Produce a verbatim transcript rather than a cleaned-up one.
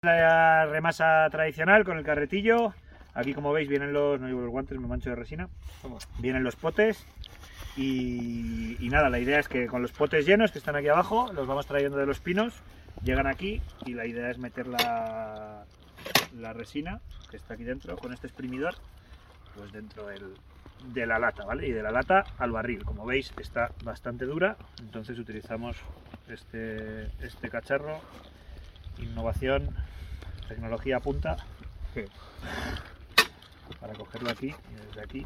La remasa tradicional con el carretillo. Aquí, como veis, vienen los, no llevo los guantes, me mancho de resina, vienen los potes y, y nada, la idea es que con los potes llenos que están aquí abajo, los vamos trayendo de los pinos, llegan aquí y la idea es meter la, la resina que está aquí dentro con este exprimidor, pues dentro del, de la lata, ¿vale? Y de la lata al barril, como veis está bastante dura, entonces utilizamos este, este cacharro, innovación, tecnología punta. Sí. Para cogerlo aquí y desde aquí